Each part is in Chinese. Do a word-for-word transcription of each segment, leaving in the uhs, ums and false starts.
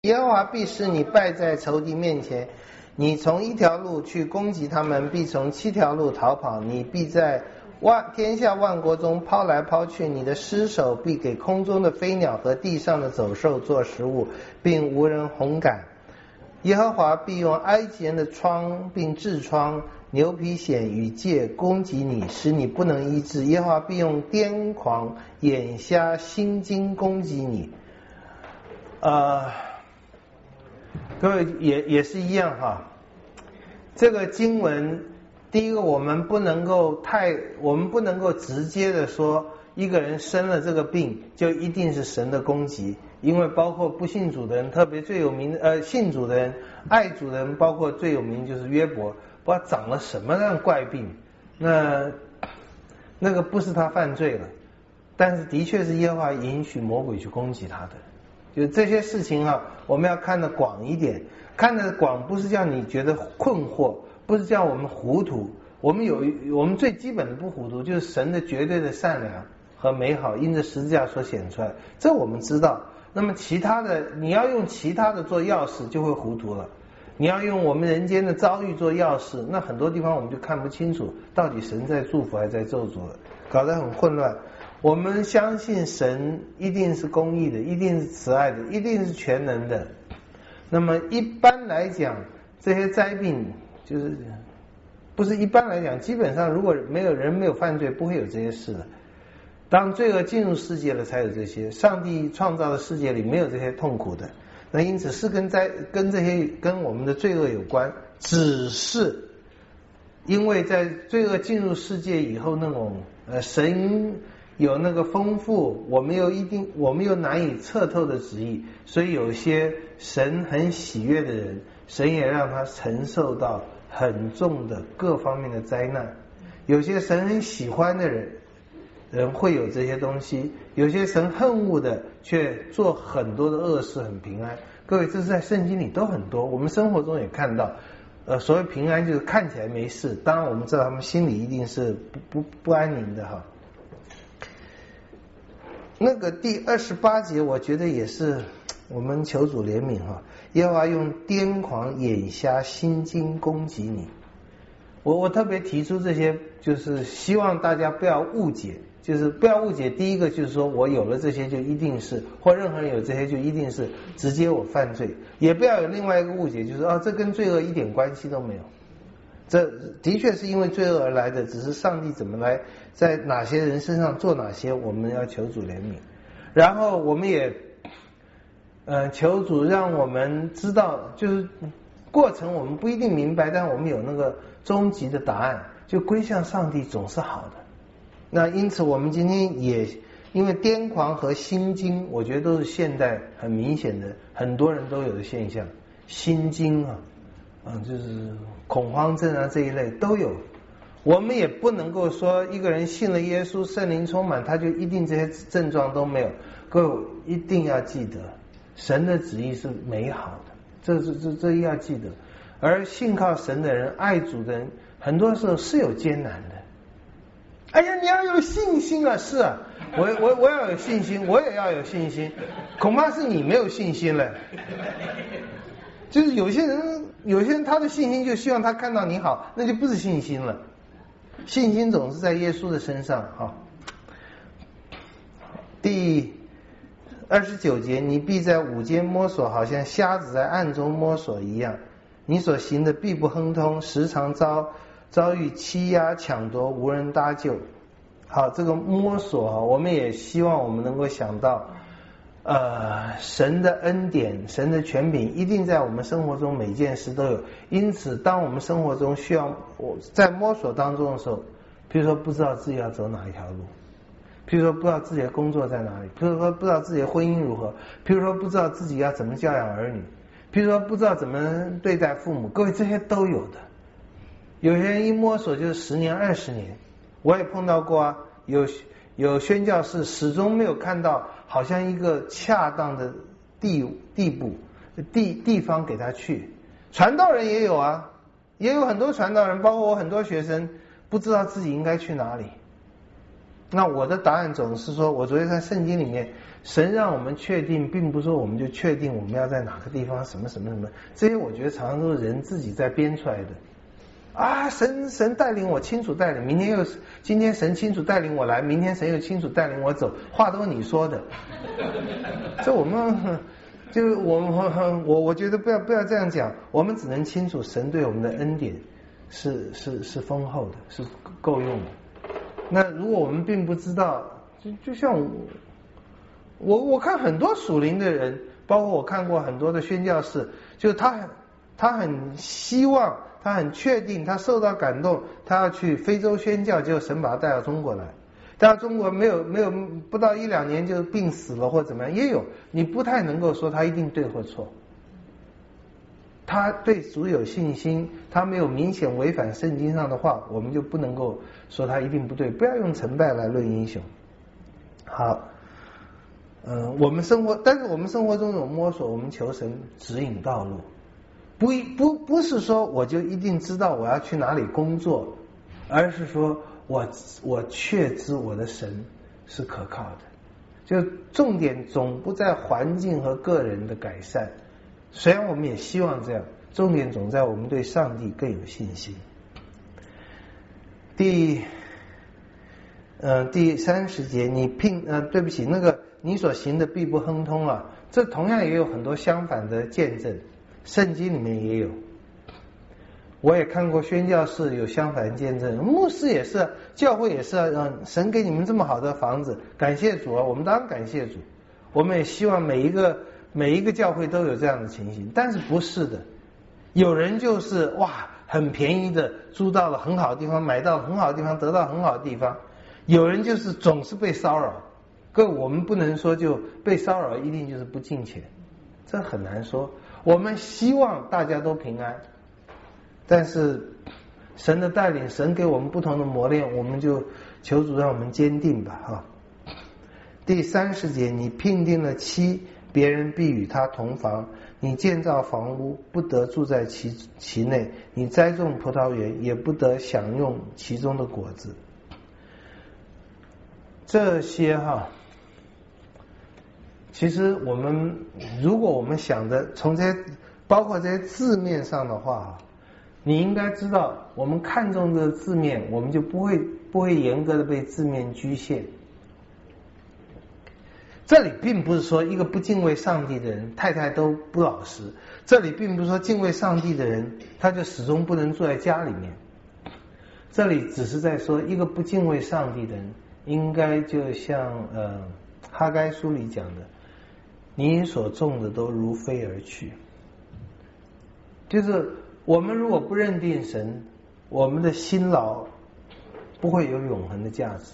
耶和华必使你败在仇敌面前，你从一条路去攻击他们，必从七条路逃跑。你必在万天下万国中抛来抛去，你的尸首必给空中的飞鸟和地上的走兽做食物，并无人红感。耶和华必用埃及人的疮并痔疮、牛皮癣与疥攻击你，使你不能医治。耶和华必用癫狂、眼瞎、心惊攻击你。呃各位也也是一样哈，这个经文，第一个我们不能够太，我们不能够直接的说一个人生了这个病就一定是神的攻击，因为包括不信主的人，特别最有名的呃信主的人、爱主的人，包括最有名就是约伯，不知道长了什么样怪病，那那个不是他犯罪了，但是的确是耶和华允许魔鬼去攻击他的。就这些事情啊，我们要看得广一点，看得广不是叫你觉得困惑，不是叫我们糊涂，我们有我们最基本的不糊涂，就是神的绝对的善良和美好因着十字架所显出来，这我们知道。那么其他的，你要用其他的做钥匙就会糊涂了，你要用我们人间的遭遇做钥匙，那很多地方我们就看不清楚到底神在祝福还是在咒诅了，搞得很混乱。我们相信神一定是公义的，一定是慈爱的，一定是全能的。那么一般来讲，这些灾病就是不是一般来讲，基本上如果没有人没有犯罪，不会有这些事的。当罪恶进入世界了，才有这些。上帝创造的世界里没有这些痛苦的，那因此是跟灾跟这些跟我们的罪恶有关，只是因为在罪恶进入世界以后，那种呃神有那个丰富，我们又一定我们又难以测透的旨意，所以有些神很喜悦的人，神也让他承受到很重的各方面的灾难。有些神很喜欢的人人会有这些东西，有些神恨恶的却做很多的恶事，很平安。各位，这是在圣经里都很多，我们生活中也看到。呃，所谓平安就是看起来没事，当然我们知道他们心里一定是不不不安宁的哈。那个第二十八节，我觉得也是我们求主怜悯哈。耶和华用癫狂、眼瞎、心惊攻击你。我我特别提出这些，就是希望大家不要误解，就是不要误解。第一个就是说我有了这些就一定是，或任何人有这些就一定是直接我犯罪，也不要有另外一个误解，就是哦这跟罪恶一点关系都没有。这的确是因为罪恶而来的，只是上帝怎么来在哪些人身上做哪些，我们要求主怜悯。然后我们也呃求主让我们知道，就是过程我们不一定明白，但我们有那个终极的答案，就归向上帝总是好的。那因此我们今天也因为癫狂和心惊，我觉得都是现代很明显的很多人都有的现象。心惊啊啊，就是恐慌症啊这一类都有。我们也不能够说一个人信了耶稣，圣灵充满，他就一定这些症状都没有。各位一定要记得，神的旨意是美好的，这这这这要记得。而信靠神的人、爱主的人，很多时候是有艰难的。哎呀，你要有信心啊！是啊，我我我要有信心，我也要有信心。恐怕是你没有信心了。就是有些人，有些人他的信心就希望他看到你好，那就不是信心了。信心总是在耶稣的身上哈。第二十九节，你必在午间摸索，好像瞎子在暗中摸索一样。你所行的必不亨通，时常遭遭遇欺压抢夺，无人搭救。好，这个摸索，我们也希望我们能够想到。呃，神的恩典、神的权柄一定在我们生活中每件事都有。因此，当我们生活中需要我在摸索当中的时候，譬如说不知道自己要走哪一条路，譬如说不知道自己的工作在哪里，譬如说不知道自己的婚姻如何，譬如说不知道自己要怎么教养儿女，譬如说不知道怎么对待父母，各位这些都有的。有些人一摸索就是十年、二十年，我也碰到过啊，有。有宣教士始终没有看到好像一个恰当的地地步地地方给他去。传道人也有啊，也有很多传道人，包括我很多学生不知道自己应该去哪里。 那我的答案总是说，我昨天在圣经里面，神让我们确定，并不是说我们就确定我们要在哪个地方什么什么什么，这些我觉得常常都是人自己在编出来的。啊，神神带领我清楚带领，明天又今天神清楚带领我来，明天神又清楚带领我走，话都是你说的。这我们就我我我我觉得不要不要这样讲，我们只能清楚神对我们的恩典是是是丰厚的，是够用的。那如果我们并不知道，就就像我我我看很多属灵的人，包括我看过很多的宣教士，就是他很他很希望，他很确定，他受到感动，他要去非洲宣教，结果神把他带到中国来，带到中国没有没有不到一两年就病死了或怎么样，也有，你不太能够说他一定对或错。他对主有信心，他没有明显违反圣经上的话，我们就不能够说他一定不对，不要用成败来论英雄。好，嗯、呃，我们生活，但是我们生活中有摸索，我们求神指引道路，不不不是说我就一定知道我要去哪里工作，而是说我我确知我的神是可靠的，就重点总不在环境和个人的改善。虽然我们也希望这样，重点总在我们对上帝更有信心。第呃第三十节，你聘呃对不起，那个你所行的必不亨通啊，这同样也有很多相反的见证，圣经里面也有。我也看过宣教士有相反见证，牧师也是，教会也是啊，让神给你们这么好的房子，感谢主啊，我们当然感谢主，我们也希望每一个。每一个教会都有这样的情形，但是不是的，有人就是哇很便宜的租到了很好的地方，买到了很好的地方，得到很好的地方，有人就是总是被骚扰。各位，我们不能说就被骚扰一定就是不敬虔，这很难说。我们希望大家都平安，但是神的带领，神给我们不同的磨练，我们就求主让我们坚定吧哈。第三十节，你聘定了妻，别人必与他同房，你建造房屋，不得住在其其内，你栽种葡萄园，也不得享用其中的果子。这些哈，其实我们如果我们想的从这些包括这些字面上的话，你应该知道，我们看重这个字面，我们就不会不会严格的被字面局限。这里并不是说一个不敬畏上帝的人太太都不老实，这里并不是说敬畏上帝的人他就始终不能住在家里面，这里只是在说一个不敬畏上帝的人应该就像呃哈该书里讲的，你所种的都如飞而去。就是我们如果不认定神，我们的辛劳不会有永恒的价值。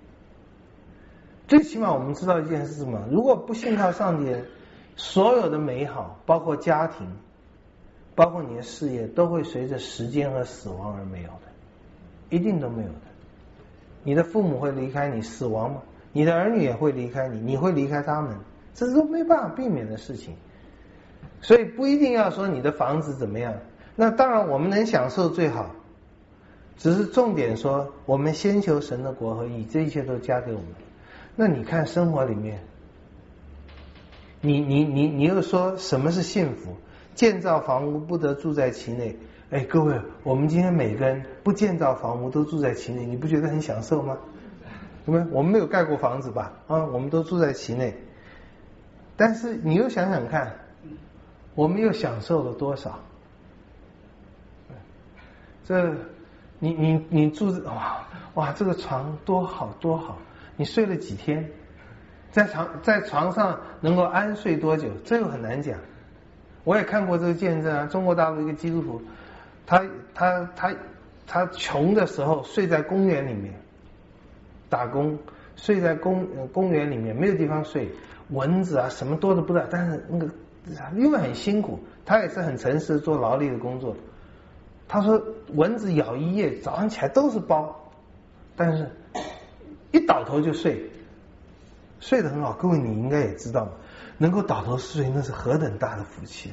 最起码我们知道一件事是什么，如果不信靠上帝，所有的美好包括家庭包括你的事业都会随着时间和死亡而没有的，一定都没有的。你的父母会离开你死亡吗？你的儿女也会离开你，你会离开他们，这都没办法避免的事情。所以不一定要说你的房子怎么样，那当然我们能享受最好，只是重点说我们先求神的国和义，这一切都加给我们。那你看生活里面，你你你你又说什么是幸福？建造房屋不得住在其内。哎，各位，我们今天每个人不建造房屋都住在其内，你不觉得很享受吗？对不对？我们没有盖过房子吧？啊，我们都住在其内。但是你又想想看，我们又享受了多少？这，你你你住哇哇，这个床多好多好。你睡了几天？在床在床上能够安睡多久？这又很难讲。我也看过这个见证啊，中国大陆一个基督徒，他他他他穷的时候睡在公园里面打工，睡在公公园里面没有地方睡，蚊子啊什么多的不得了，但是那个因为很辛苦，他也是很诚实做劳力的工作。他说蚊子咬一夜，早上起来都是包，但是一倒头就睡，睡得很好。各位你应该也知道，能够倒头睡那是何等大的福气。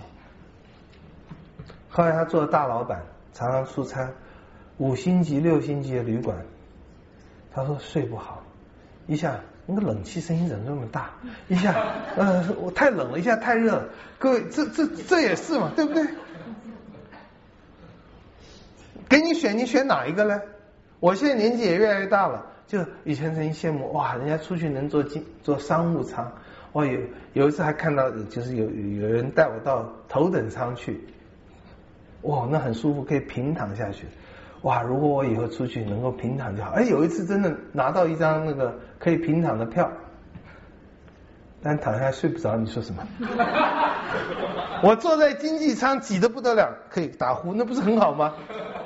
后来他做了大老板，常常出差，五星级六星级的旅馆，他说睡不好， 一下那个冷气声音怎么这么大？一下呃我太冷了，一下太热了。各位，这这这也是嘛，对不对？给你选，你选哪一个呢？我现在年纪也越来越大了，就以前曾经羡慕哇，人家出去能坐经坐商务舱，哇有有一次还看到就是有有人带我到头等舱去，哇那很舒服，可以平躺下去。哇，如果我以后出去能够平躺就好。哎，有一次真的拿到一张那个可以平躺的票，但躺下来睡不着，你说什么？我坐在经济舱挤得不得了，可以打呼，那不是很好吗？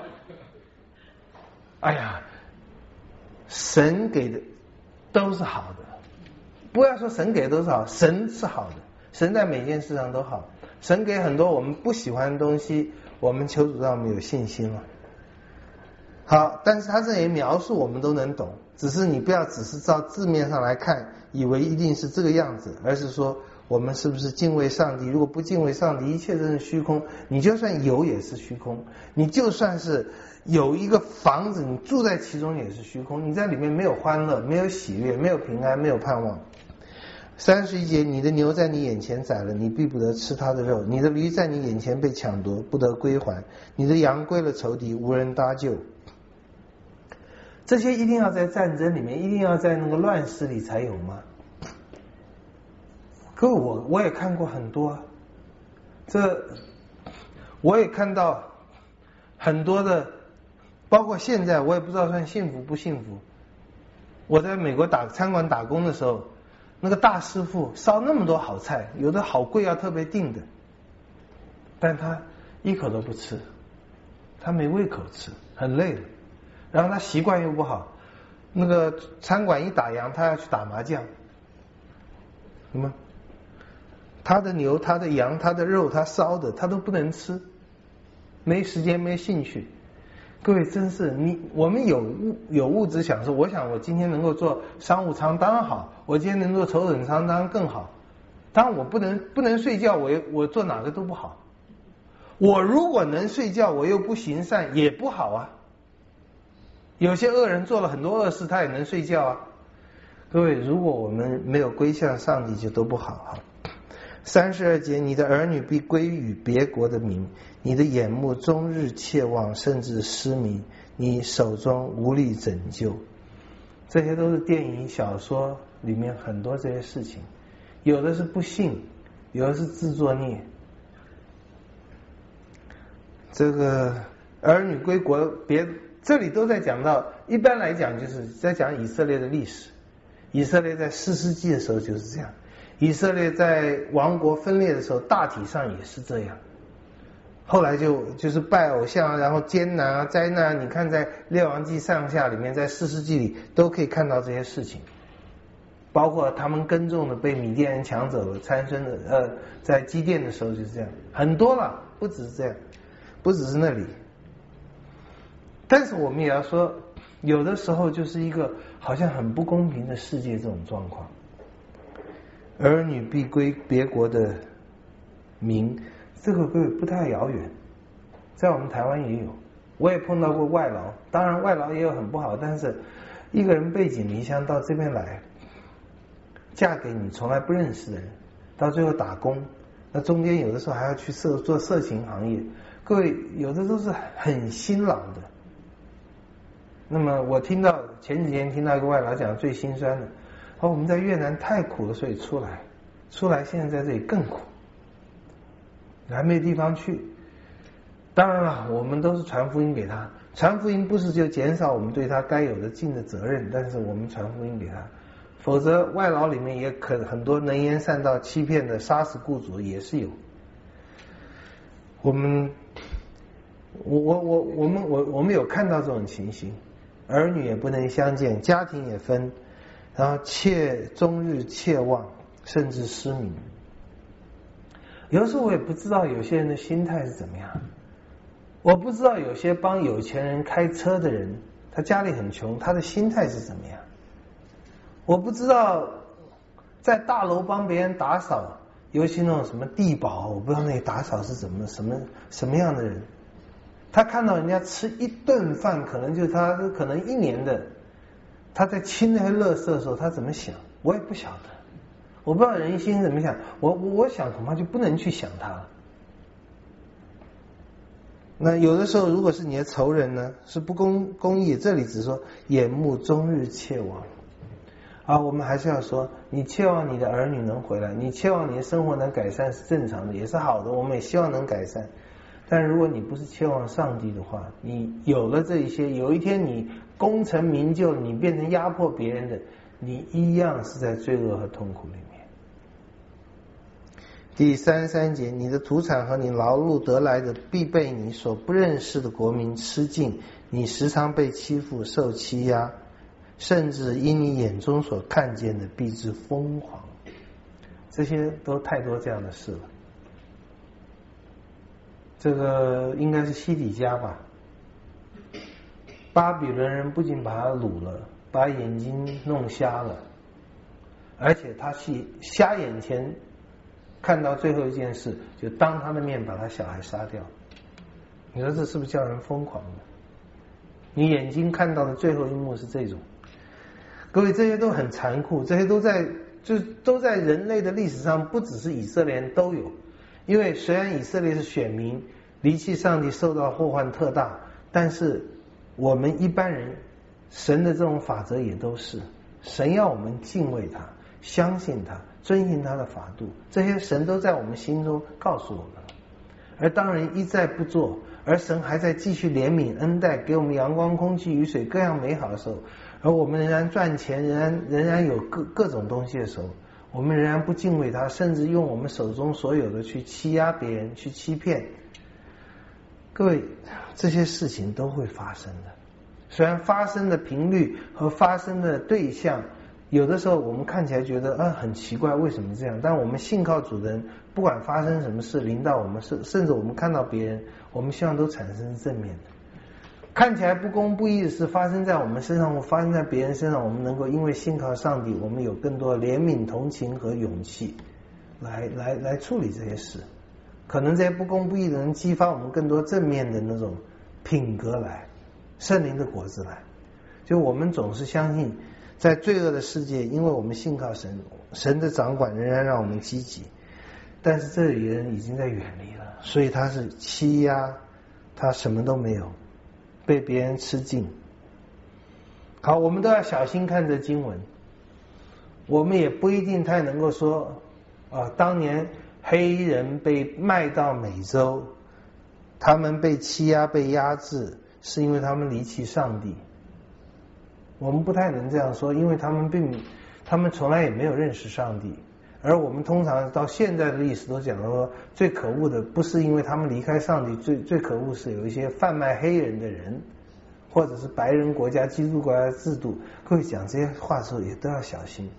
哎呀，神给的都是好的，不要说神给的都是好，神是好的，神在每件事上都好。神给很多我们不喜欢的东西，我们求主让我们有信心了。好，但是他这里描述我们都能懂，只是你不要只是照字面上来看，以为一定是这个样子，而是说我们是不是敬畏上帝？如果不敬畏上帝，一切都是虚空。你就算有也是虚空，你就算是有一个房子，你住在其中也是虚空，你在里面没有欢乐，没有喜悦，没有平安，没有盼望。三十一节，你的牛在你眼前宰了，你必不得吃它的肉；你的驴在你眼前被抢夺，不得归还；你的羊归了仇敌，无人搭救。这些一定要在战争里面，一定要在那个乱世里才有吗？可我我也看过很多，这我也看到很多的，包括现在我也不知道算幸福不幸福。我在美国打餐馆打工的时候，那个大师傅烧那么多好菜，有的好贵要特别订的，但他一口都不吃，他没胃口吃，很累了。然后他习惯又不好，那个餐馆一打烊，他要去打麻将，什么？他的牛、他的羊、他的肉、他烧的，他都不能吃，没时间、没兴趣。各位，真是你我们有物有物质享受，我想我今天能够坐商务舱当然好，我今天能坐头等舱当然更好。当然我不能不能睡觉，我我坐哪个都不好。我如果能睡觉，我又不行善，也不好啊。有些恶人做了很多恶事，他也能睡觉啊。各位，如果我们没有归向上帝，就都不好哈。三十二节，你的儿女必归于别国的民，你的眼目终日切望，甚至失明，你手中无力拯救。这些都是电影小说里面很多这些事情，有的是不信，有的是自作孽。这个儿女归国别，这里都在讲到，一般来讲就是在讲以色列的历史。以色列在士师记的时候就是这样，以色列在王国分裂的时候大体上也是这样，后来就就是拜偶像，然后艰难啊灾难，你看在列王记上下里面，在士师记里都可以看到这些事情，包括他们耕种的被米甸人抢走了，参孙的呃在基甸的时候就是这样，很多了，不只是这样，不只是那里。但是我们也要说，有的时候就是一个好像很不公平的世界，这种状况。儿女必归别国的民，这个各位不太遥远，在我们台湾也有，我也碰到过外劳，当然外劳也有很不好，但是一个人背井离乡到这边来，嫁给你从来不认识的人，到最后打工，那中间有的时候还要去色做色情行业，各位有的都是很辛劳的。那么我听到前几天听到一个外劳讲最心酸的，哦，我们在越南太苦了，所以出来，出来现在在这里更苦，还没地方去。当然了，我们都是传福音给他，传福音不是就减少我们对他该有的尽的责任，但是我们传福音给他，否则外劳里面也可很多能言善道、欺骗的、杀死雇主也是有。我们，我我我我们我我们有看到这种情形。儿女也不能相见，家庭也分，然后切终日切望，甚至失明。有的时候我也不知道有些人的心态是怎么样，我不知道有些帮有钱人开车的人，他家里很穷，他的心态是怎么样。我不知道在大楼帮别人打扫，尤其那种什么地保，我不知道那打扫是怎么什么什么样的人。他看到人家吃一顿饭，可能就是他可能一年的， 他在清那些垃圾的时候，他怎么想？我也不晓得，我不知道人心怎么想。我我我想恐怕就不能去想他了。那有的时候，如果是你的仇人呢，是不公公义，这里只说眼目终日切望。啊，我们还是要说，你切望你的儿女能回来，你切望你的生活能改善是正常的，也是好的，我们也希望能改善。但如果你不是切望上帝的话，你有了这一些，有一天你功成名就，你变成压迫别人的，你一样是在罪恶和痛苦里面。第三十三节，你的土产和你劳碌得来的必被你所不认识的国民吃尽，你时常被欺负受欺压，甚至因你眼中所看见的必致疯狂。这些都太多这样的事了。这个应该是西底家吧，巴比伦人不仅把他掳了，把眼睛弄瞎了，而且他是瞎眼前看到最后一件事，就当他的面把他小孩杀掉。你说这是不是叫人疯狂的？你眼睛看到的最后一幕是这种。各位，这些都很残酷，这些都在就都在人类的历史上，不只是以色列人都有。因为虽然以色列是选民，离弃上帝受到祸患特大，但是我们一般人神的这种法则也都是，神要我们敬畏他，相信他，遵行他的法度，这些神都在我们心中告诉我们了。而当人一再不做，而神还在继续怜悯恩待，给我们阳光空气雨水各样美好的时候，而我们仍然赚钱，仍然仍然有各各种东西的时候，我们仍然不敬畏他，甚至用我们手中所有的去欺压别人，去欺骗。各位，这些事情都会发生的，虽然发生的频率和发生的对象有的时候我们看起来觉得啊很奇怪，为什么这样？但我们信靠主的人，不管发生什么事临到我们，甚至我们看到别人，我们希望都产生正面的。看起来不公不义的事发生在我们身上或发生在别人身上，我们能够因为信靠上帝，我们有更多的怜悯同情和勇气来来来处理这些事。可能这些不公不义的人激发我们更多正面的那种品格来，圣灵的果子来。就我们总是相信在罪恶的世界，因为我们信靠神，神的掌管仍然让我们积极，但是这里人已经在远离了，所以他是欺压，他什么都没有，被别人吃尽。好，我们都要小心看这经文，我们也不一定太能够说啊，当年黑人被卖到美洲，他们被欺压被压制是因为他们离弃上帝，我们不太能这样说，因为他们并他们从来也没有认识上帝。而我们通常到现在的历史都讲说，最可恶的不是因为他们离开上帝，最最可恶是有一些贩卖黑人的人，或者是白人国家基督国家的制度。各位讲这些话的时候也都要小心。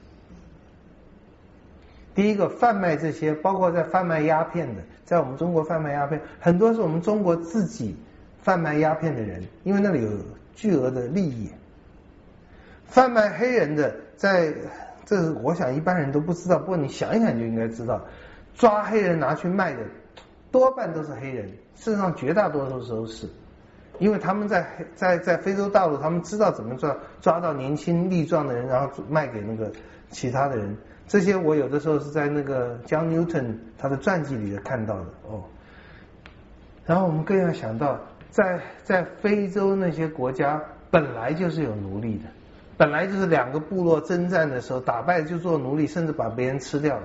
第一个，贩卖这些包括在贩卖鸦片的，在我们中国贩卖鸦片，很多是我们中国自己贩卖鸦片的人，因为那里有巨额的利益。贩卖黑人的，在这我想一般人都不知道，不过你想一想就应该知道，抓黑人拿去卖的多半都是黑人，事实上绝大多数时候是，因为他们在在在非洲大陆，他们知道怎么抓抓到年轻力壮的人，然后卖给那个其他的人。这些我有的时候是在那个 John Newton 他的传记里看到的哦。然后我们更要想到，在在非洲那些国家本来就是有奴隶的，本来就是两个部落征战的时候打败就做奴隶，甚至把别人吃掉了。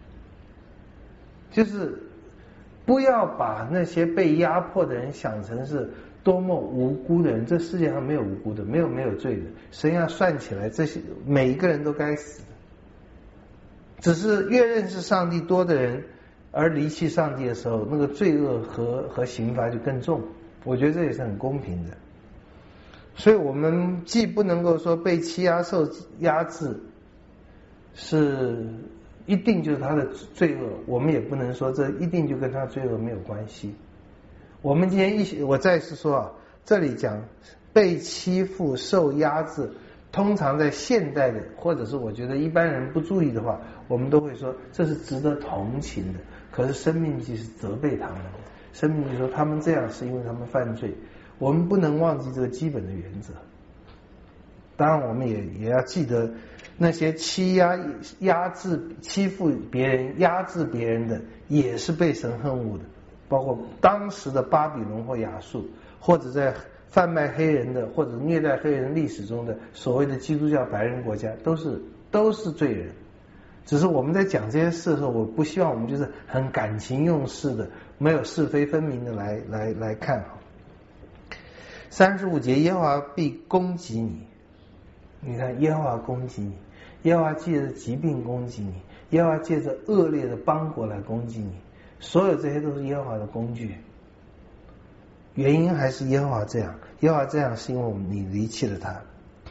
就是不要把那些被压迫的人想成是多么无辜的人，这世界上没有无辜的，没有没有罪的，神要算起来，这些每一个人都该死的。只是越认识上帝多的人，而离弃上帝的时候，那个罪恶和和刑罚就更重。我觉得这也是很公平的。所以我们既不能够说被欺压受压制是一定就是他的罪恶，我们也不能说这一定就跟他罪恶没有关系。我们今天一我再次说啊，这里讲被欺负受压制，通常在现代的，或者是我觉得一般人不注意的话，我们都会说这是值得同情的。可是生命记是责备他们的，生命记说他们这样是因为他们犯罪，我们不能忘记这个基本的原则。 当然我们也也要记得那些欺压压制欺负别人压制别人的也是被神恨恶的，包括当时的巴比伦或亚述，或者在贩卖黑人的或者虐待黑人历史中的所谓的基督教白人国家，都是都是罪人。只是我们在讲这些事的时候，我不希望我们就是很感情用事的，没有是非分明的来来来看。三十五节，耶和华必攻击你。你看，耶和华攻击你，耶和华借着疾病攻击你，耶和华借着恶劣的邦国来攻击你，所有这些都是耶和华的工具。原因还是耶和华这样，耶和华这样是因为我们你离弃了他。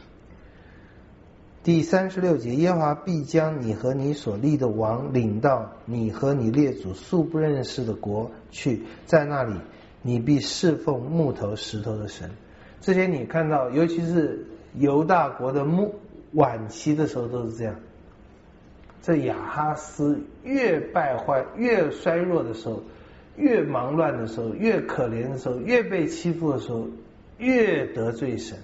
第三十六节，耶和华必将你和你所立的王领到你和你列祖素不认识的国去，在那里你必侍奉木头石头的神。这些你看到，尤其是犹大国的末晚期的时候都是这样。这亚哈斯越败坏越衰弱的时候，越忙乱的时候，越可怜的时候，越被欺负的时候，越得罪神。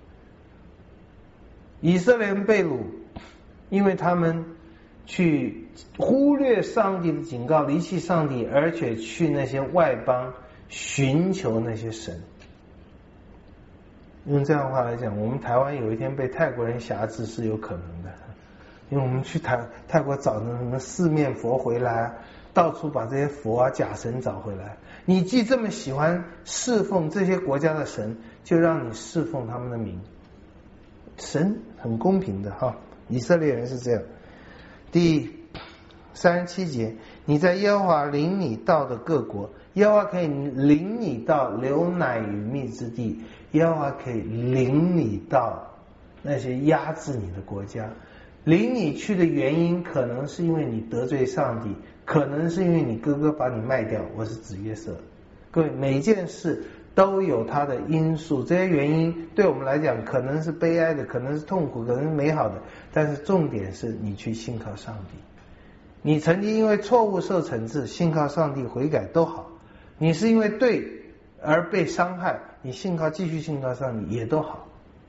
以色列人被掳，因为他们去忽略上帝的警告，离弃上帝，而且去那些外邦寻求那些神。用这样的话来讲，我们台湾有一天被泰国人辖制是有可能的，因为我们去泰泰国找那什么四面佛回来，到处把这些佛啊假神找回来。你既这么喜欢侍奉这些国家的神，就让你侍奉他们的名。神很公平的哈，以色列人是这样。第三十七节，你在耶和华领你到的各国，耶和华可以领你到流奶与蜜之地，耶和华可以领你到那些压制你的国家。领你去的原因可能是因为你得罪上帝，可能是因为你哥哥把你卖掉，我是指约瑟。各位，每一件事都有它的因素，这些原因对我们来讲可能是悲哀的，可能是痛苦，可能是美好的，但是重点是你去信靠上帝。你曾经因为错误受惩治，信靠上帝悔改都好；你是因为对而被伤害，你信靠继续信靠上帝也都好。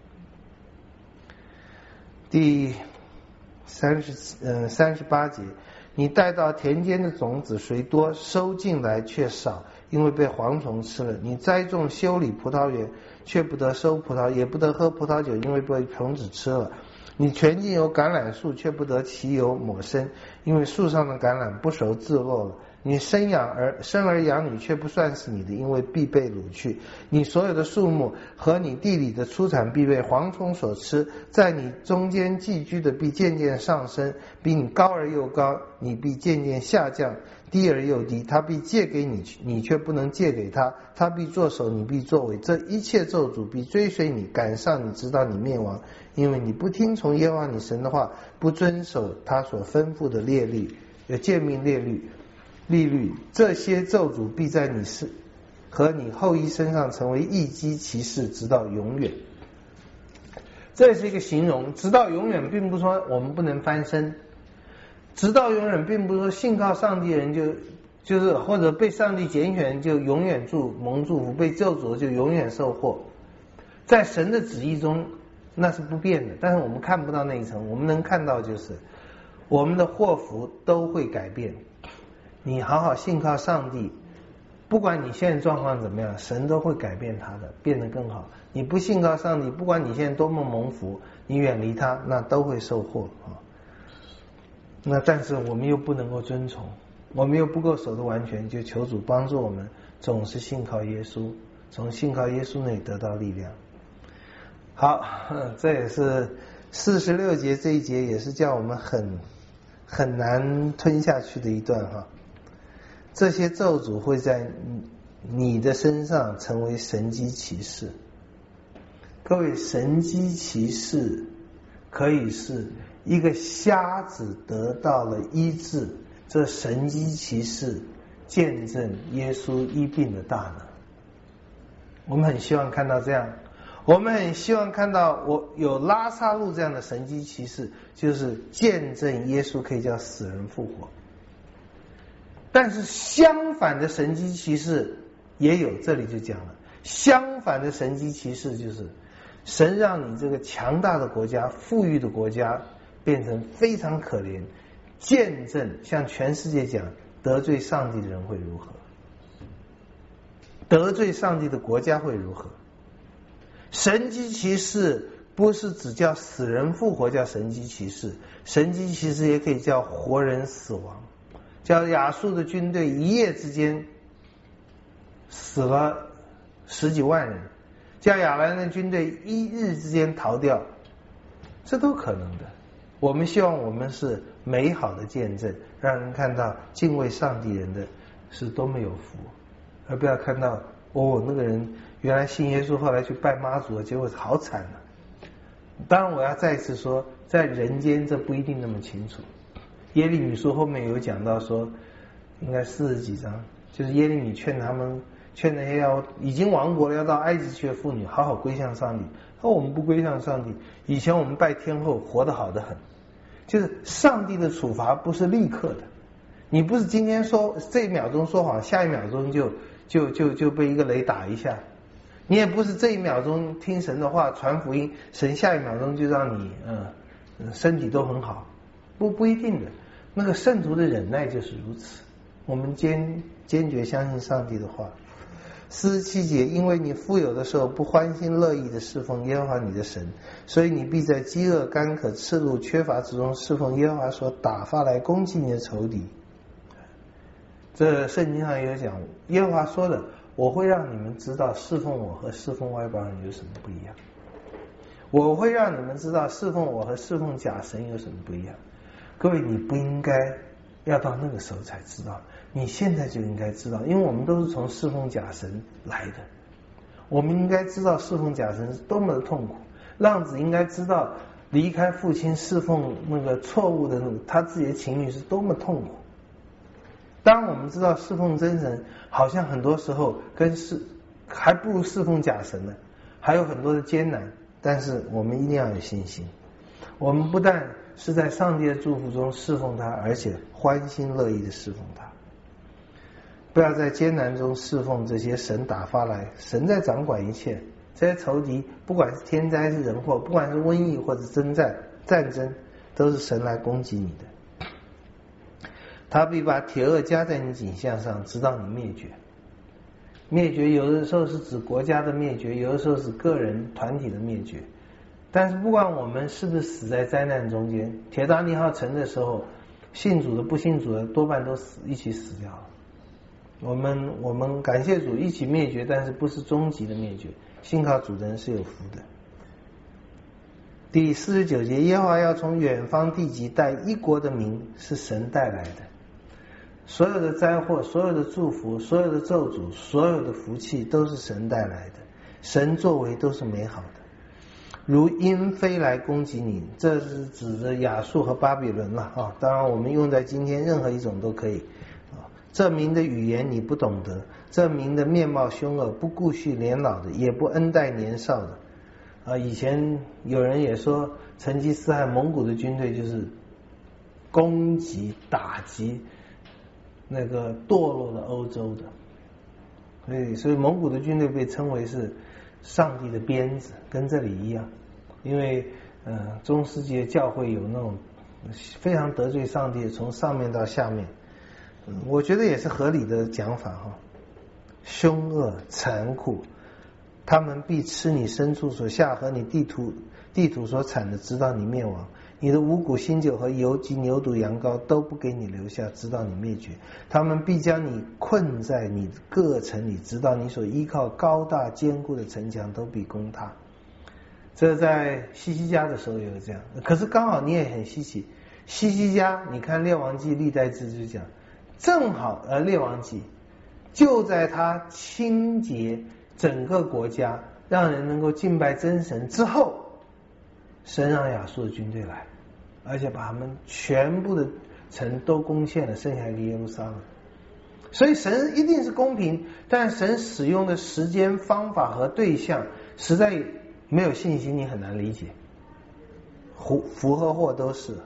第三十呃三十八节，你带到田间的种子虽多，收进来却少，因为被蝗虫吃了。你栽种修理葡萄园，却不得收葡萄，也不得喝葡萄酒，因为被虫子吃了。你全尽有橄榄树，却不得其油抹身，因为树上的橄榄不熟自落了。你生养儿生儿养女，却不算是你的，因为必被掳去。你所有的树木和你地里的出产必被蝗虫所吃，在你中间寄居的必渐渐上升，比你高而又高，你必渐渐下降，低而又低。他必借给你，你却不能借给他；他必作首，你必作尾。这一切咒诅必追随你，赶上你，直到你灭亡，因为你不听从耶和华你神的话，不遵守他所吩咐的列律，有诫命列律利率。这些咒诅必在你和你后裔身上成为一击其事，直到永远。这是一个形容，直到永远并不是说我们不能翻身，直到永远并不是说信靠上帝的人就就是或者被上帝拣选就永远祝蒙祝福，被咒诅就永远受祸。在神的旨意中那是不变的，但是我们看不到那一层，我们能看到就是我们的祸福都会改变。你好好信靠上帝，不管你现在状况怎么样，神都会改变他的，变得更好。你不信靠上帝，不管你现在多么蒙福，你远离他，那都会受祸啊。那但是我们又不能够遵从，我们又不够守得完全，就求主帮助我们，总是信靠耶稣，从信靠耶稣那里得到力量。好，这也是四十六节这一节，也是叫我们很很难吞下去的一段哈。这些咒诅会在你的身上成为神迹奇事。各位，神迹奇事可以是一个瞎子得到了医治，这神迹奇事见证耶稣医病的大能。我们很希望看到这样，我们很希望看到我有拉撒路这样的神迹奇事，就是见证耶稣可以叫死人复活。但是相反的神迹奇事也有，这里就讲了，相反的神迹奇事就是神让你这个强大的国家、富裕的国家变成非常可怜，见证向全世界讲得罪上帝的人会如何，得罪上帝的国家会如何。神迹奇事不是只叫死人复活叫神迹奇事，神迹奇事也可以叫活人死亡，叫亚述的军队一夜之间死了十几万人，叫亚兰的军队一日之间逃掉，这都可能的。我们希望我们是美好的见证，让人看到敬畏上帝人的是多么有福，而不要看到哦那个人原来信耶稣后来去拜妈祖，结果好惨啊。当然我要再次说，在人间这不一定那么清楚。耶利米书后面有讲到说，应该四十几章，就是耶利米劝他们，劝那些要已经亡国了要到埃及去的妇女好好归向上帝。那我们不归向上帝，以前我们拜天后活得好得很，就是上帝的处罚不是立刻的，你不是今天说这一秒钟说谎，下一秒钟就就就就被一个雷打一下，你也不是这一秒钟听神的话传福音，神下一秒钟就让你嗯、呃、身体都很好，不不一定的。那个圣徒的忍耐就是如此，我们坚坚决相信上帝的话。四十七节，因为你富有的时候不欢欣乐意的侍奉耶和华你的神，所以你必在饥饿、干渴、赤露、缺乏之中侍奉耶和华所打发来攻击你的仇敌。这圣经上有讲，耶和华说的，我会让你们知道侍奉我和侍奉外邦人有什么不一样，我会让你们知道侍奉我和侍奉假神有什么不一样。各位，你不应该要到那个时候才知道，你现在就应该知道，因为我们都是从侍奉假神来的，我们应该知道侍奉假神是多么的痛苦。浪子应该知道离开父亲侍奉那个错误的他自己的情侣是多么痛苦。当我们知道侍奉真神好像很多时候跟侍还不如侍奉假神呢，还有很多的艰难，但是我们一定要有信心，我们不但是在上帝的祝福中侍奉他，而且欢欣乐意的侍奉他。不要在艰难中侍奉这些神打发来，神在掌管一切，这些仇敌不管是天灾是人祸，不管是瘟疫或者征战战争，都是神来攻击你的。他必把铁轭加在你颈项上，直到你灭绝。灭绝有的时候是指国家的灭绝，有的时候是个人团体的灭绝，但是不管我们是不是死在灾难中间，铁达尼号沉的时候，信主的不信主的多半都死一起死掉了。我们我们感谢主一起灭绝，但是不是终极的灭绝，信靠主的人是有福的。第四十九节，耶和华要从远方地极带一国的民，是神带来的。所有的灾祸，所有的祝福，所有的咒诅，所有的福气都是神带来的，神作为都是美好的。如鹰飞来攻击你，这是指着亚述和巴比伦了啊。当然我们用在今天任何一种都可以。这民的语言你不懂得，这民的面貌凶恶，不顾恤年老的，也不恩待年少的。啊，以前有人也说成吉思汗蒙古的军队就是攻击打击那个堕落的欧洲的，所以所以蒙古的军队被称为是上帝的鞭子，跟这里一样。因为呃中世纪教会有那种非常得罪上帝，从上面到下面，嗯，我觉得也是合理的讲法哈。凶恶残酷，他们必吃你牲畜所下和你地土地土所产的，直到你灭亡。你的五谷新酒和油及牛犊羊羔都不给你留下，直到你灭绝。他们必将你困在你各城里，直到你所依靠高大坚固的城墙都必攻塌。这在西西家的时候也有这样，可是刚好你也很稀奇，西西家你看列王记历代志就讲，正好呃列王记就在他清洁整个国家，让人能够敬拜真神之后，神让亚述的军队来，而且把他们全部的城都攻陷了，剩下一个耶路撒冷。所以神一定是公平，但神使用的时间、方法和对象实在没有信心，你很难理解。福和祸都是。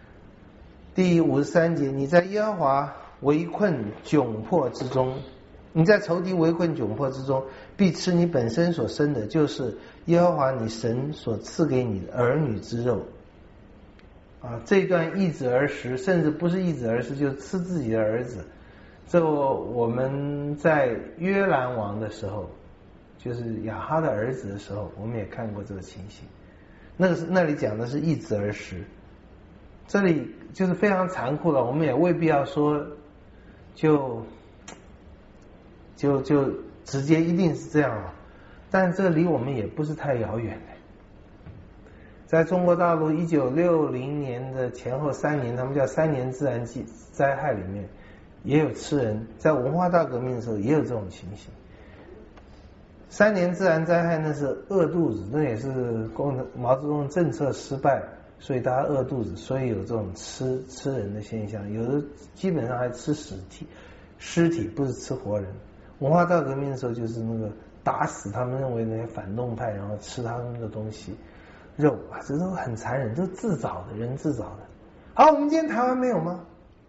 第五十三节，你在耶和华围困窘迫之中， 你在仇敌围困窘迫之中，必吃你本身所生的，就是耶和华你神所赐给你的儿女之肉。啊，这一段易子而食，甚至不是易子而食，就是吃自己的儿子。这我们在约兰王的时候，就是亚哈的儿子的时候，我们也看过这个情形。那个是那里讲的是易子而食，这里就是非常残酷了。我们也未必要说就就就直接一定是这样了，但这离我们也不是太遥远的。在中国大陆一九六零年的前后三年，他们叫三年自然灾害里面，也有吃人。在文化大革命的时候也有这种情形。三年自然灾害那是饿肚子，那也是共产毛泽东政策失败，所以大家饿肚子，所以有这种吃吃人的现象。有的基本上还吃尸体，尸体不是吃活人。文化大革命的时候就是那个打死他们认为那些反动派，然后吃他们的东西。肉啊，这都很残忍，都自找的，人自找的。好，我们今天台湾没有吗？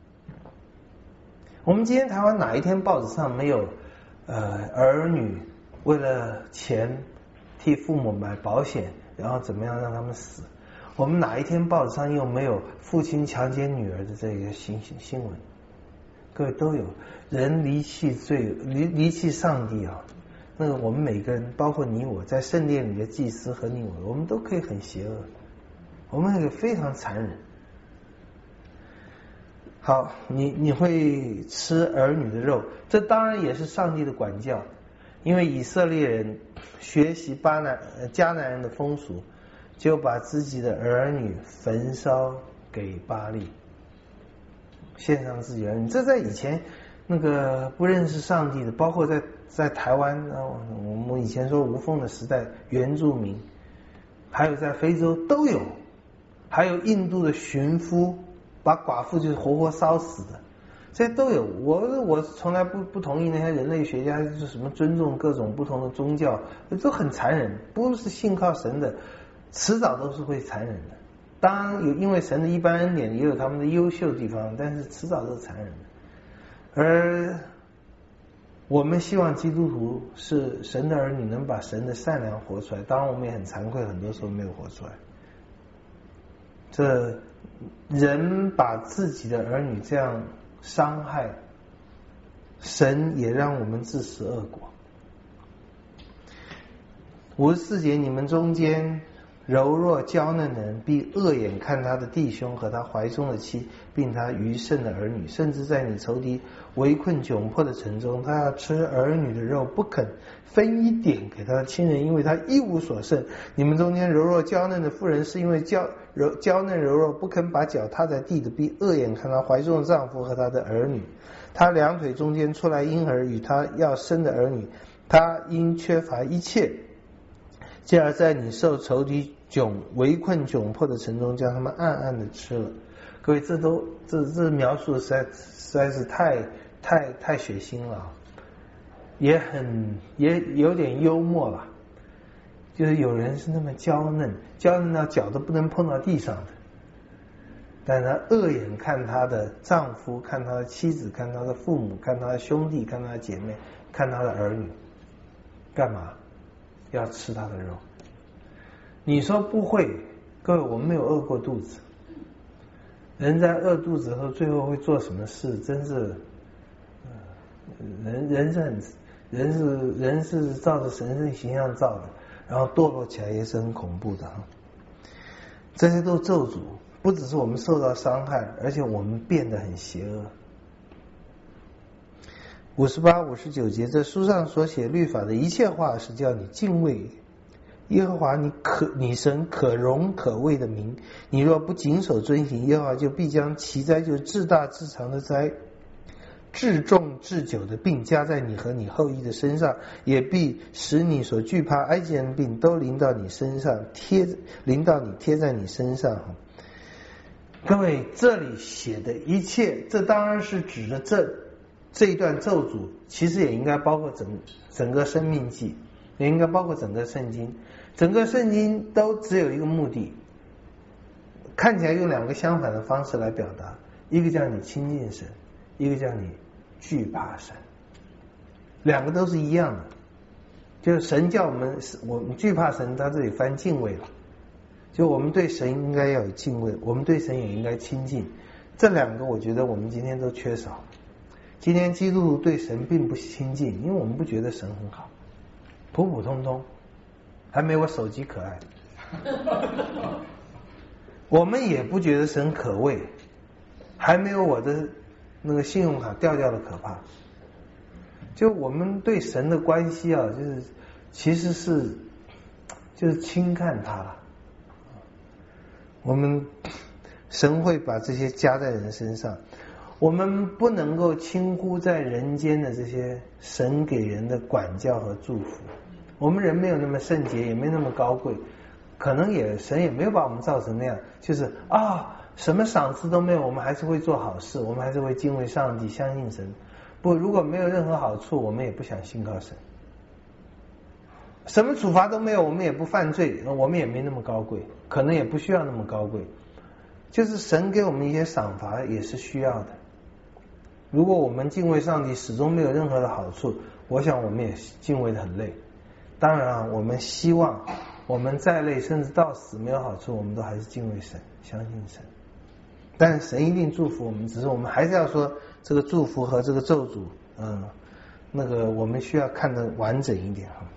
我们今天台湾哪一天报纸上没有呃儿女为了钱替父母买保险，然后怎么样让他们死？我们哪一天报纸上又没有父亲强奸女儿的这个新新闻？各位都有。人离弃罪，离离弃上帝啊！那个我们每个人，包括你我，在圣殿里的祭司和你我，我们都可以很邪恶，我们也非常残忍。好，你你会吃儿女的肉，这当然也是上帝的管教，因为以色列人学习巴南迦南人的风俗，就把自己的儿女焚烧给巴力，献上自己儿女。这在以前那个不认识上帝的，包括在在台湾，我们以前说无缝的时代，原住民，还有在非洲都有，还有印度的巡夫把寡妇就是活活烧死的，这些都有。我我从来不不同意那些人类学家就是什么尊重各种不同的宗教，都很残忍，不是信靠神的，迟早都是会残忍的。当然有因为神的一般恩典，也有他们的优秀地方，但是迟早都是残忍的。而我们希望基督徒是神的儿女，能把神的善良活出来。当然我们也很惭愧，很多时候没有活出来。这人把自己的儿女这样伤害，神也让我们自食恶果。五十四节，你们中间柔弱娇嫩的人必恶眼看他的弟兄和他怀中的妻，并他余剩的儿女，甚至在你仇敌围困窘迫的城中，他要吃儿女的肉，不肯分一点给他的亲人，因为他一无所剩。你们中间柔弱娇嫩的妇人，是因为娇柔娇嫩柔弱，不肯把脚踏在地的，必恶眼看他怀中的丈夫和他的儿女。他两腿中间出来婴儿与他要生的儿女，他因缺乏一切，继而在你受仇敌窘围困窘迫的城中，将他们暗暗的吃了。各位，这都这这描述实在实在是太太太血腥了，也很也有点幽默了。就是有人是那么娇嫩，娇嫩到脚都不能碰到地上的，但他恶眼看他的丈夫，看他的妻子，看他的父母，看他的兄弟，看他的姐妹，看他的儿女，干嘛？要吃他的肉。你说不会，各位，我们没有饿过肚子。人在饿肚子后，最后会做什么事？真是，人人是很人是人是照着神圣形象造的，然后堕落起来也是很恐怖的。这些都咒诅，不只是我们受到伤害，而且我们变得很邪恶。五十八、五十九节，这书上所写律法的一切话，是叫你敬畏耶和华你可你神可荣可畏的名。你若不谨守遵行，耶和华就必将奇灾，就是至大至长的灾，至重至久的病加在你和你后裔的身上，也必使你所惧怕埃及人的病都临到你身上，贴临到你贴在你身上。各位，这里写的一切，这当然是指的这这一段咒诅，其实也应该包括整整个生命记，也应该包括整个圣经。整个圣经都只有一个目的，看起来用两个相反的方式来表达，一个叫你亲近神，一个叫你惧怕神。 两个都是一样的。就是神叫我们，我们惧怕神，他这里翻敬畏了。就我们对神应该要有敬畏，我们对神也应该亲近。这两个我觉得我们今天都缺少。今天基督徒对神并不亲近，因为我们不觉得神很好，普普通通，还没我手机可爱。我们也不觉得神可畏，还没有我的那个信用卡掉掉的可怕。就我们对神的关系啊，就是其实是就是轻看他了。我们神会把这些加在人身上，我们不能够轻忽在人间的这些神给人的管教和祝福。我们人没有那么圣洁，也没那么高贵，可能也神也没有把我们造成那样，就是啊什么赏赐都没有，我们还是会做好事，我们还是会敬畏上帝，相信神。不，如果没有任何好处，我们也不想信靠神。什么处罚都没有，我们也不犯罪，我们也没那么高贵，可能也不需要那么高贵。就是神给我们一些赏罚也是需要的。如果我们敬畏上帝始终没有任何的好处，我想我们也敬畏得很累。当然啊，我们希望我们再累，甚至到死没有好处，我们都还是敬畏神，相信神。但神一定祝福我们，只是我们还是要说这个祝福和这个咒诅，嗯，那个我们需要看得完整一点哈。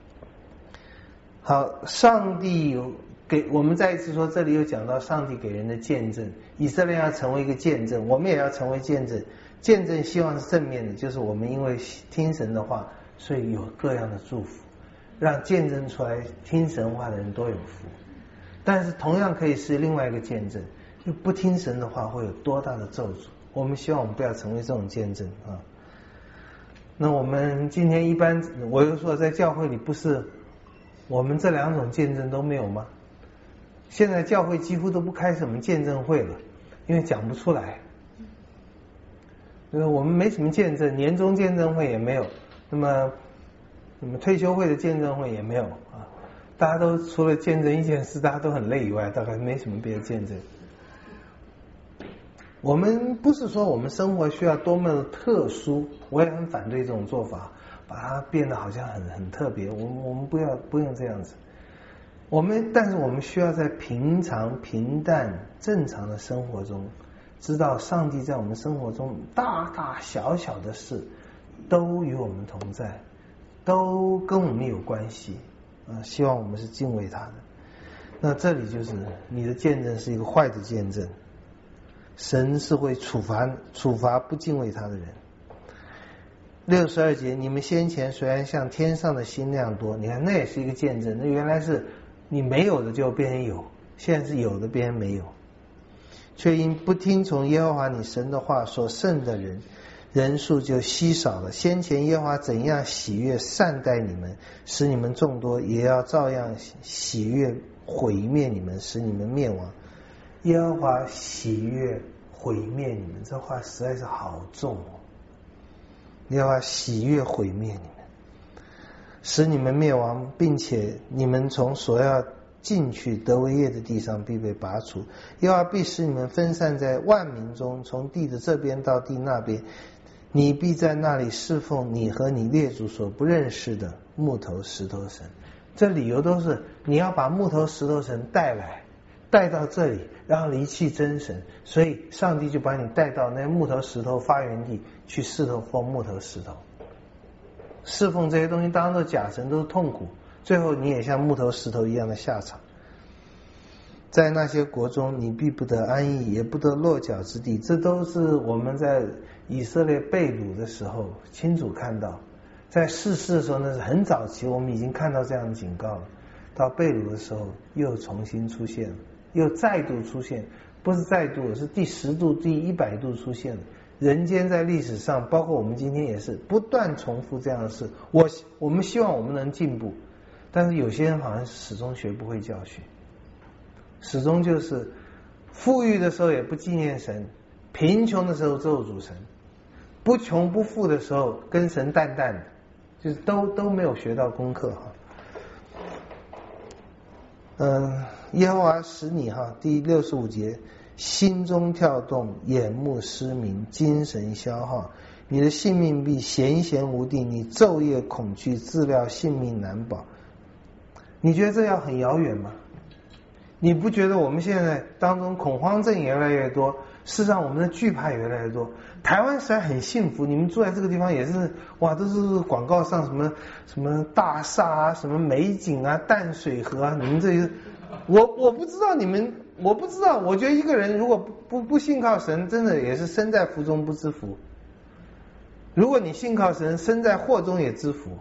好，上帝给我们再一次说，这里有讲到上帝给人的见证，以色列要成为一个见证，我们也要成为见证。见证希望是正面的，就是我们因为听神的话，所以有各样的祝福，让见证出来听神话的人都有福。但是同样可以是另外一个见证，就不听神的话会有多大的咒诅。我们希望我们不要成为这种见证啊。那我们今天一般，我又说在教会里不是我们这两种见证都没有吗？现在教会几乎都不开什么见证会了，因为讲不出来。我们没什么见证，年终见证会也没有，那么那么退休会的见证会也没有啊。大家都除了见证一件事，大家都很累以外，大概没什么别的见证。我们不是说我们生活需要多么的特殊，我也很反对这种做法，把它变得好像很很特别。我们我们不要不用这样子。我们但是我们需要在平常平淡正常的生活中，知道上帝在我们生活中大大小小的事都与我们同在，都跟我们有关系啊。希望我们是敬畏他的。那这里就是你的见证是一个坏的见证。神是会处罚处罚不敬畏他的人。六十二节，你们先前虽然像天上的星那样多，你看那也是一个见证，那原来是你没有的就变成有，现在是有的变成没有，却因不听从耶和华你神的话所剩的人人数就稀少了。先前耶和华怎样喜悦善待你们，使你们众多，也要照样喜悦毁灭你们，使你们灭亡。耶和华喜悦毁灭你们，这话实在是好重哦。耶和华喜悦毁灭你们，使你们灭亡，并且你们从所要进去得为业的地上必被拔除。耶和华必使你们分散在万民中，从地的这边到地那边，你必在那里侍奉你和你列祖所不认识的木头石头神。这理由都是你要把木头石头神带来，带到这里，然后离弃真神，所以上帝就把你带到那木头石头发源地去侍奉木头石头。侍奉这些东西当做假神都是痛苦，最后你也像木头石头一样的下场。在那些国中，你必不得安逸，也不得落脚之地。这都是我们在以色列被掳的时候清楚看到，在世事的时候那是很早期，我们已经看到这样的警告了。到被掳的时候又重新出现了，又再度出现，不是再度，是第十度第一百度出现了。人间在历史上包括我们今天也是不断重复这样的事。我我们希望我们能进步，但是有些人好像始终学不会教训，始终就是富裕的时候也不纪念神，贫穷的时候咒诅神，不穷不富的时候跟神淡淡的，就是都都没有学到功课哈。嗯，耶和华使你哈，第六十五节，心中跳动，眼目失明，精神消耗， 你的性命必闲闲无定，你昼夜恐惧，自料性命难保。你觉得这要很遥远吗？你不觉得我们现在当中恐慌症越来越多，事实上我们的惧怕越来越多？台湾实在很幸福，你们住在这个地方也是哇，都是广告上什么什么大厦啊，什么美景啊，淡水河啊，你们这些，我我不知道你们，我不知道，我觉得一个人如果不不不信靠神，真的也是身在福中不知福。如果你信靠神，身在祸中也知福。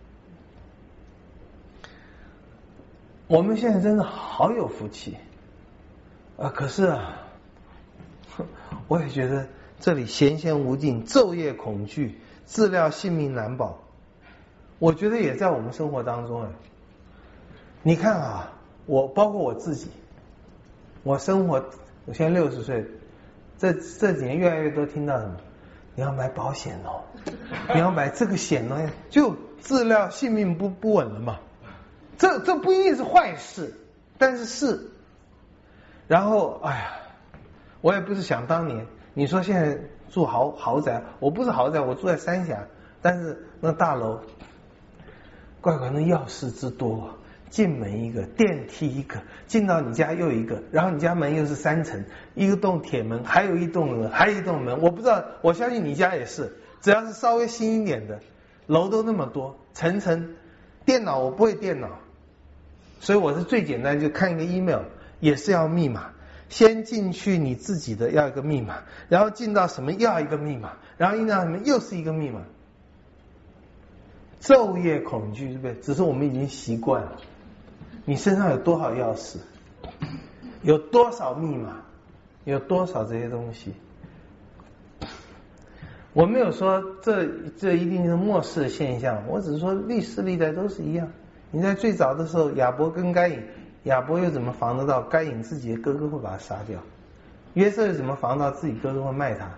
我们现在真的好有福气啊！可是啊，我也觉得这里闲闲无尽，昼夜恐惧，自料性命难保。我觉得也在我们生活当中哎。你看啊，我包括我自己，我生活，我现在六十岁，这这几年越来越多听到什么？你要买保险哦，你要买这个险哦，就自料性命不不稳了嘛。这这不一定是坏事，但是是。然后，哎呀，我也不是想当年。你说现在住豪豪宅，我不是豪宅，我住在三峡，但是那大楼，怪怪那钥匙之多，进门一个，电梯一个，进到你家又一个，然后你家门又是三层，一个栋铁门，还有一栋门，还有一栋门，我不知道，我相信你家也是，只要是稍微新一点的，楼都那么多，层层。电脑我不会电脑。所以我是最简单，就看一个 email 也是要密码，先进去你自己的要一个密码，然后进到什么要一个密码，然后进到什么又是一个密码，昼夜恐惧，对不对？只是我们已经习惯了。你身上有多少钥匙，有多少密码，有多少这些东西？我没有说这这一定是末世的现象，我只是说历史历代都是一样。你在最早的时候，亚伯跟该隐，亚伯又怎么防得到该隐自己的哥哥会把他杀掉？约瑟又怎么防到自己哥哥会卖他？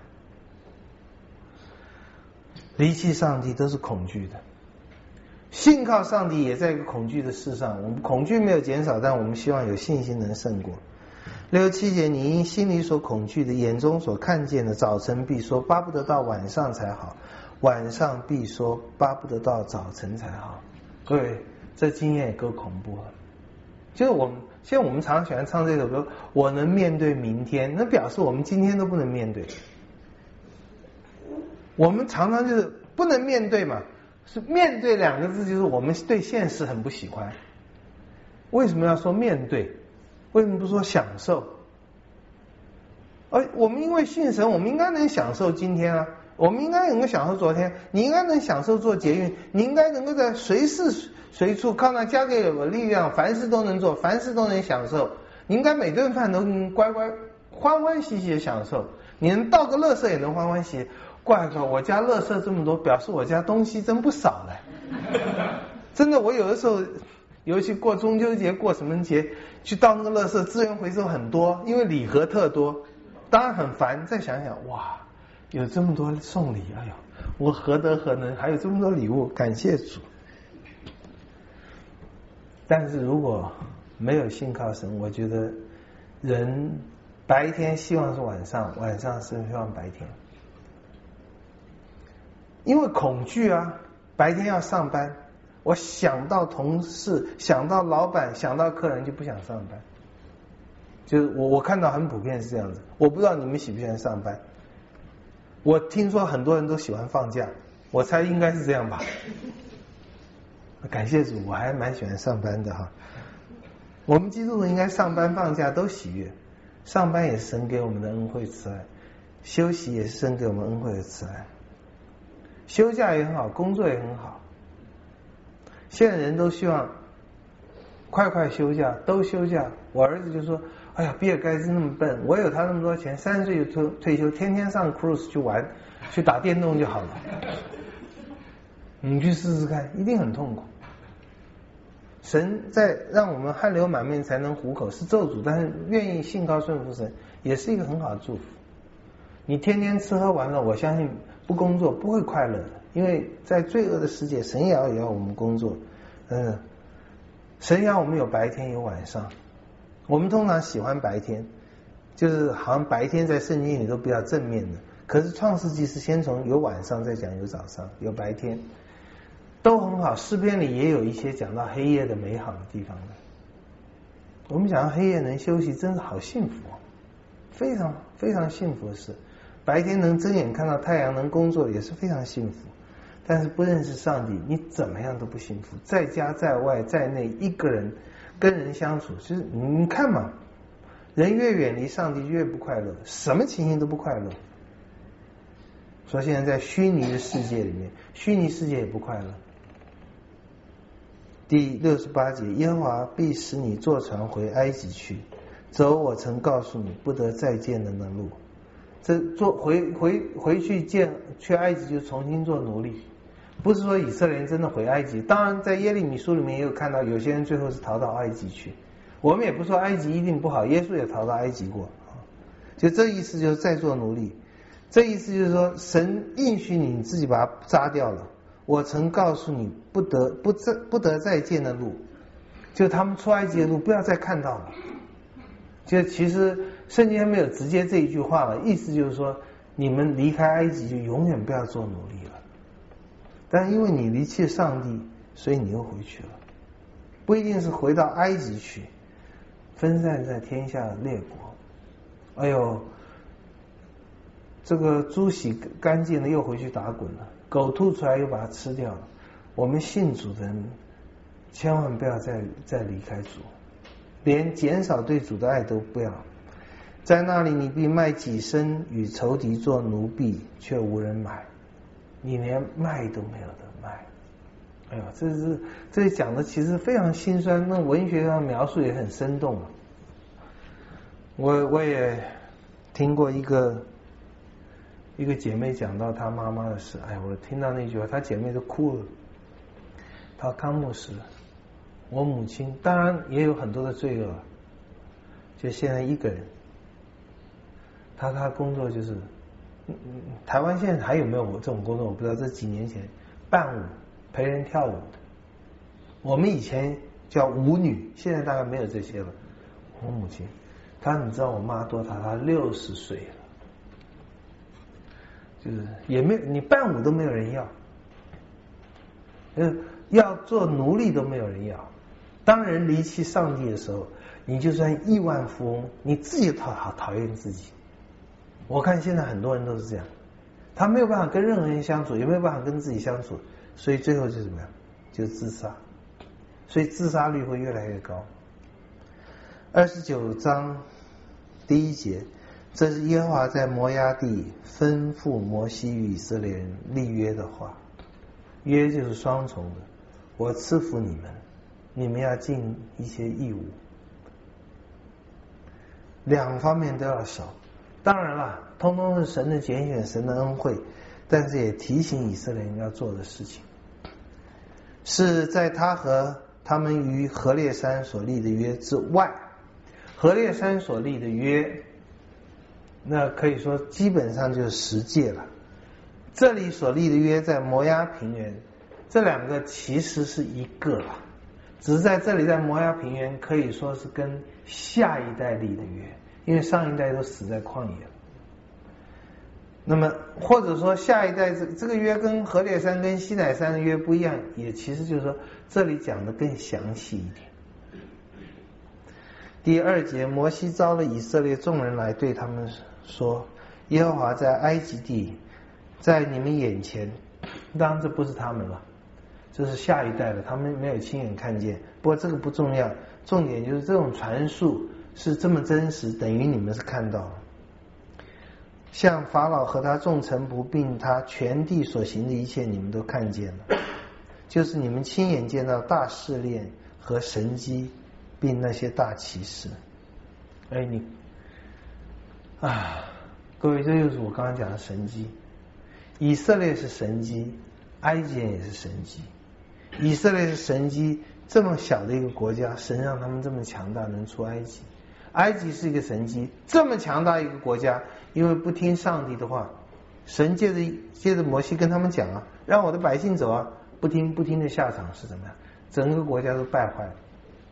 离弃上帝都是恐惧的，信靠上帝也在一个恐惧的事上。我们恐惧没有减少，但我们希望有信心能胜过。六七节，你因心里所恐惧的，眼中所看见的，早晨必说巴不得到晚上才好，晚上必说巴不得到早晨才好。各位，这经验也够恐怖了。就是我们现在我们常常喜欢唱这首歌，我能面对明天，那表示我们今天都不能面对。我们常常就是不能面对嘛，是面对两个字，就是我们对现实很不喜欢。为什么要说面对？为什么不说享受？而我们因为信神，我们应该能享受今天啊，我们应该能够享受昨天，你应该能享受做捷运，你应该能够在随时随处靠那加给我力量，凡事都能做，凡事都能享受。你应该每顿饭都能乖乖欢欢喜喜的享受，你能倒个垃圾也能欢欢喜喜。怪怪，我家垃圾这么多，表示我家东西真不少了。真的，我有的时候，尤其过中秋节、过什么节，去倒那个垃圾，资源回收很多，因为礼盒特多，当然很烦。再想想，哇，有这么多送礼，哎呦，我何德何能，还有这么多礼物，感谢主。但是如果没有信靠神，我觉得人白天希望是晚上，晚上是希望白天。因为恐惧啊，白天要上班，我想到同事，想到老板，想到客人就不想上班。就是我我看到很普遍是这样子，我不知道你们喜不喜欢上班。我听说很多人都喜欢放假，我猜应该是这样吧。感谢主，我还蛮喜欢上班的哈。我们基督徒应该上班放假都喜悦，上班也是神给我们的恩惠慈爱，休息也是神给我们恩惠的慈爱。休假也很好，工作也很好。现在人都希望快快休假，都休假。我儿子就说：“哎呀，比尔盖茨那么笨，我有他那么多钱，三十岁就退退休，天天上 cruise 去玩，去打电动就好了。”你去试试看，一定很痛苦。神在让我们汗流满面才能糊口，是咒诅，但是愿意信靠顺服神，也是一个很好的祝福。你天天吃喝玩乐，我相信不工作不会快乐的，因为在罪恶的世界，神也要也要我们工作。嗯，神要我们有白天有晚上。我们通常喜欢白天，就是好像白天在圣经里都比较正面的， 可是创世纪是先从有晚上再讲有早上有白天，都很好。诗篇里也有一些讲到黑夜的美好的地方的。我们讲到黑夜能休息，真是好幸福哦，非常非常幸福的事。白天能睁眼看到太阳，能工作也是非常幸福。但是不认识上帝，你怎么样都不幸福。在家在外在内，一个人跟人相处，其实你看嘛，人越远离上帝越不快乐，什么情形都不快乐。说现在在虚拟的世界里面，虚拟世界也不快乐。第六十八节，耶和华必使你坐船回埃及去，走我曾告诉你不得再见的那路。这做回回回去见去埃及就重新做奴隶，不是说以色列人真的回埃及。当然在耶利米书里面也有看到有些人最后是逃到埃及去，我们也不说埃及一定不好，耶稣也逃到埃及过，就这意思就是再做奴隶。这意思就是说神应许你，你自己把它扎掉了。我曾告诉你不得不再不得再见的路，就他们出埃及的路不要再看到了。就其实圣经还没有直接这一句话了，意思就是说你们离开埃及就永远不要做奴隶了。但因为你离弃上帝，所以你又回去了，不一定是回到埃及去，分散在天下的列国。哎呦，这个猪洗干净了又回去打滚了，狗吐出来又把它吃掉了。我们信主的人千万不要再再离开主，连减少对主的爱都不要。在那里你必卖己身与仇敌做奴婢，却无人买，你连卖都没有得卖。哎呦，这是这里讲的其实非常心酸，那文学上描述也很生动。我我也听过一个一个姐妹讲到她妈妈的事，哎，我听到那句话，她姐妹都哭了。她康牧师，我母亲当然也有很多的罪恶，就现在一个人，她她工作就是，嗯嗯，台湾现在还有没有我这种工作我不知道，这几年前伴舞陪人跳舞的，我们以前叫舞女，现在大概没有这些了。我母亲，她你知道我妈多大？她六十岁了，就是也没有你伴舞都没有人要，呃，要做奴隶都没有人要。当人离弃上帝的时候，你就算亿万富翁，你自己讨好讨厌自己。我看现在很多人都是这样，他没有办法跟任何人相处，也没有办法跟自己相处，所以最后就怎么样？就自杀。所以自杀率会越来越高。二十九章第一节，这是耶和华在摩押地吩咐摩西与以色列人立约的话。约就是双重的，我赐福你们，你们要尽一些义务，两方面都要守。当然了，通通是神的拣选，神的恩惠，但是也提醒以色列人要做的事情，是在他和他们于何烈山所立的约之外。何烈山所立的约，那可以说基本上就是十诫了。这里所立的约在摩押平原，这两个其实是一个了，只是在这里在摩押平原可以说是跟下一代立的约，因为上一代都死在旷野了。那么或者说下一代这这个约跟何烈山跟西乃山的约不一样，也其实就是说这里讲的更详细一点。第二节，摩西招了以色列众人来，对他们说，耶和华在埃及地在你们眼前，当然这不是他们了，这是下一代了，他们没有亲眼看见，不过这个不重要，重点就是这种传述是这么真实，等于你们是看到了。像法老和他众臣仆并他全地所行的一切，你们都看见了，就是你们亲眼见到大试炼和神迹并那些大奇事。哎，你啊，各位，这就是我刚刚讲的神迹。以色列是神迹，埃及人也是神迹。以色列是神迹，这么小的一个国家，神让他们这么强大，能出埃及。埃及是一个神迹，这么强大一个国家，因为不听上帝的话，神接着接着摩西跟他们讲啊，让我的百姓走啊，不听不听的下场是怎么样？整个国家都败坏了。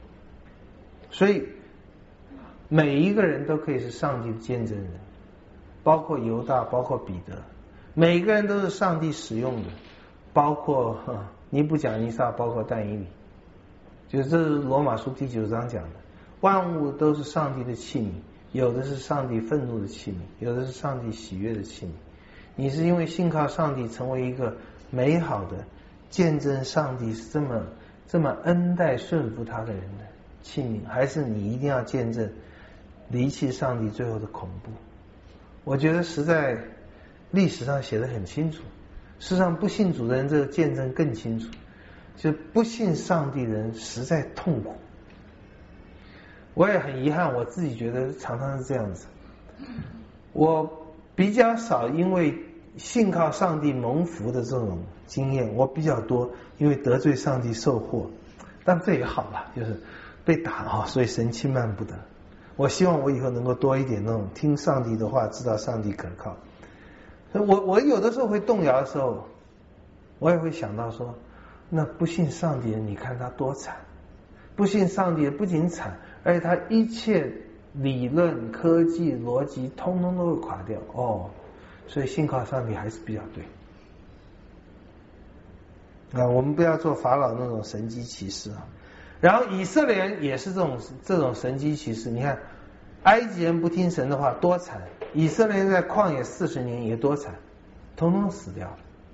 所以每一个人都可以是上帝的见证人， 包括犹大，包括彼得，每个人都是上帝使用的，包括尼布甲尼撒，包括但以理，就是这是罗马书第九章讲的，万物都是上帝的器皿，有的是上帝愤怒的器皿，有的是上帝喜悦的器皿。你是因为信靠上帝成为一个美好的见证上帝是这么这么恩待顺服他的人的器皿，还是你一定要见证离弃上帝最后的恐怖？我觉得实在历史上写得很清楚，事实上不信主的人这个见证更清楚，就不信上帝的人实在痛苦。我也很遗憾，我自己觉得常常是这样子，我比较少因为信靠上帝蒙福的这种经验，我比较多因为得罪上帝受祸，但这也好了，就是被打啊，所以神轻慢不得。我希望我以后能够多一点那种听上帝的话，知道上帝可靠。我我有的时候会动摇的时候，我也会想到说，那不信上帝的你看他多惨，不信上帝的不仅惨，而且他一切理论科技逻辑通通都会垮掉哦。所以信靠上帝还是比较对啊，我们不要做法老那种神机骑士啊。然后以色列人也是这种这种神机骑士，你看埃及人不听神的话多惨，以色列人在旷野四十年也多惨，统统死掉了。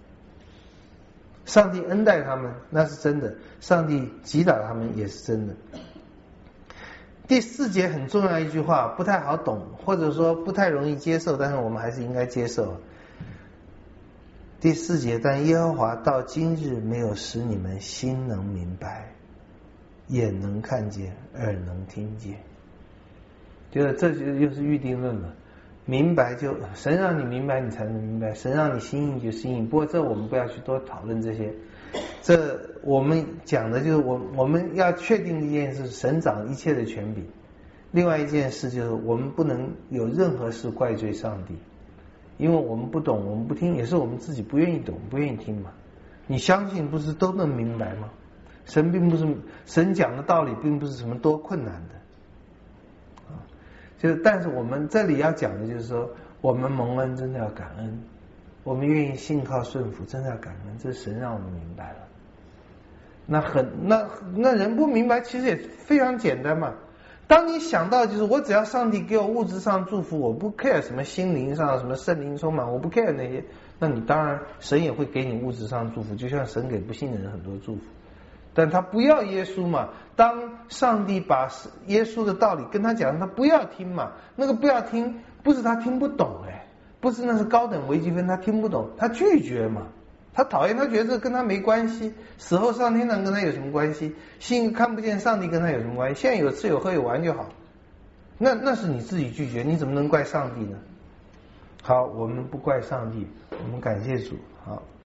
上帝恩待他们那是真的，上帝击打他们也是真的。第四节很重要一句话，不太好懂，或者说不太容易接受，但是我们还是应该接受。第四节，但耶和华到今日没有使你们心能明白，眼能看见，耳能听见。就是这就又是预定论了，明白就神让你明白你才能明白，神让你心硬就心硬。不过这我们不要去多讨论这些，这我们讲的就是我我们要确定的一件事，神掌一切的权柄。另外一件事就是我们不能有任何事怪罪上帝，因为我们不懂，我们不听，也是我们自己不愿意懂不愿意听嘛。你相信不是都能明白吗？神并不是神讲的道理并不是什么多困难的啊，就是但是我们这里要讲的就是说，我们蒙恩真的要感恩，我们愿意信靠顺服真的要感恩，这是神让我们明白了。那很那那人不明白其实也非常简单嘛，当你想到就是我只要上帝给我物质上祝福，我不 care 什么心灵上什么圣灵充满，我不 care 那些，那你当然神也会给你物质上祝福，就像神给不信的人很多祝福。但他不要耶稣嘛，当上帝把耶稣的道理跟他讲，他不要听嘛，那个不要听不是他听不懂哎，不是那是高等微积分他听不懂，他拒绝嘛，他讨厌，他觉得这跟他没关系，死后上天堂跟他有什么关系，信看不见上帝跟他有什么关系，现在有吃有喝有玩就好，那那是你自己拒绝，你怎么能怪上帝呢？好，我们不怪上帝，我们感谢主。好。